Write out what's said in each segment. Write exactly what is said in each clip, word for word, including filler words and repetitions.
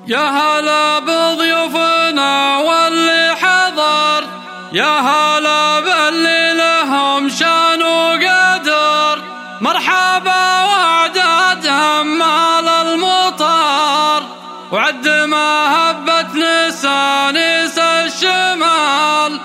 يا هلا بضيوفنا واللي حضر، يا هلا باللي لهم شان وقدر، مرحبا وعداد همال المطر، وعد ما هبت نسانيس الشمال.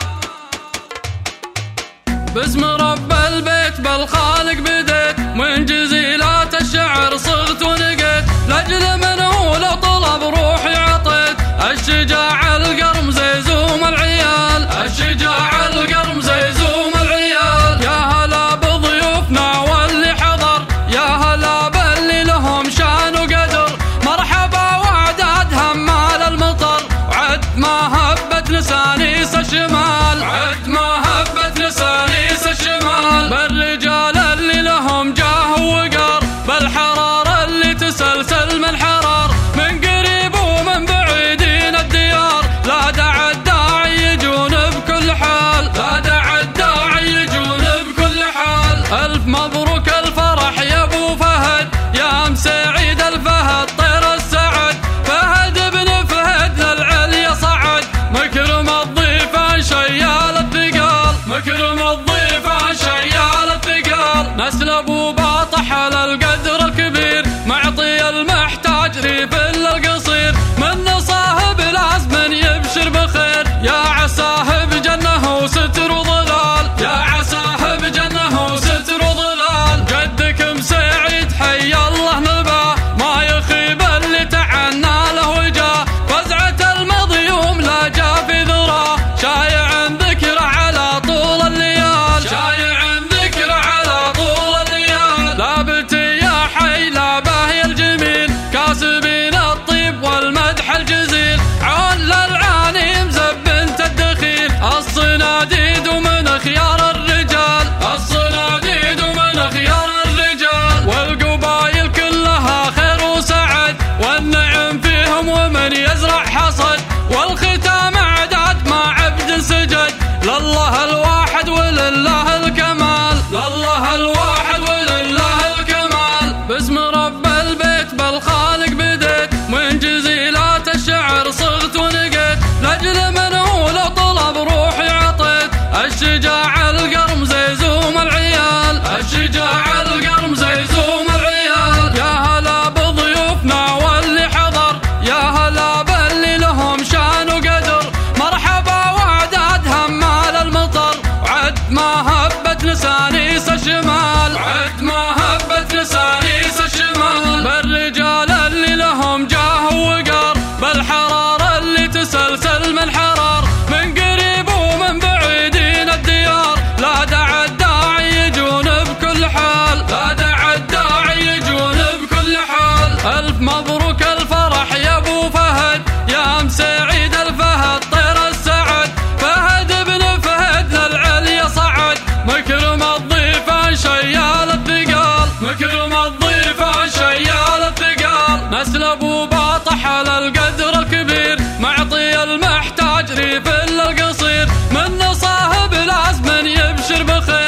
باسم رب البيت بالخالق بديت، من جزيلات الشعر صغت ونقيت، لاجل من هو لو طلب روحي عطيت، الشجاع القرم زي زوم العيال، الشجاع القرم زي زوم العيال. يا هلا بضيوفنا واللي حضر، يا هلا باللي لهم شان وقدر، مرحبا وعداد همال المطر، وعد ما هبت نسانيس الشمال، وعد ما هبت نسانيس الشمال. بالرجال اللي لهم جاه ووقار، بالحرار اللي تسلسل من حرار، من قريب ومن بعيدين الديار، لا داعي الداعي يجون بكل حال، لا داعي الداعي يجون بكل حال. ألف مبروك الفرح يا ابو فهد، يا ام سعيد الفهد طير السعد، فهد بن فهد للعليا صعد، مكرم الضيفان شيال الثقال، مكرم الضيفان شيال الثقال. نسل ابو باطح على القدر الكبير، معطي المحتاج ريف الا القصير، من صاحب العزم يبشر بخير، يا عساه بجنه وستر وظلال، يا عساه بجنه وستر وظلال. جدكم سعيد حي الله نباه، ما يخيب اللي تعنى له وجاه، فزعة المضيوم لا جا في ذراه، شايع ذكر على طول الليال، شايع ذكر على طول الليال. لابتي يا حي لا باهي الجميل، كاسبين الطيب والمدح الجزيل، عون للعاني مزبنت الدخيل، الصناديد ومن خيار الرجال، الصناديد ومن خيار الرجال. والقبايل كلها خير وسعد، والنعم فيهم ومن يزرع حصد، والختام اعداد مع عبد سجد، لله الواحد ولله الكمال، لله الواحد ولله الكمال. باسم رب البيت بالخالق بديت، من جزيلات الشعر صغت ونقيت، لاجل من هو لو طلب روحي عطيت، الشجاع القرم زي زوم العيال، الشجاع القرم زي زوم العيال. يا هلا بضيوفنا واللي حضر، يا هلا باللي لهم شان وقدر، مرحبا وعداد همال المطر، وعد ما هبت نسانيس الشمال، وعد ما هبت نسانيس الشمال. بالرجال اللي لهم جاه ووقار، بالحرار اللي تسلسل من حرار، من قريب ومن بعيدين الديار، لا داعي الداعي يجون بكل حال، لا داعي الداعي يجون بكل حال. ألف مبروك الفرح يا ابو فهد، يا ام سعيد الفهد طير السعد، فهد بن فهد للعليا صعد، مكرم الضيفان شيال الثقال، مكرم الضيفان شيال الثقال. نسل ابو باطح على القدر الكبير، معطي المحتاج ريف الا القصير، من صاحب العزم يبشر بخير.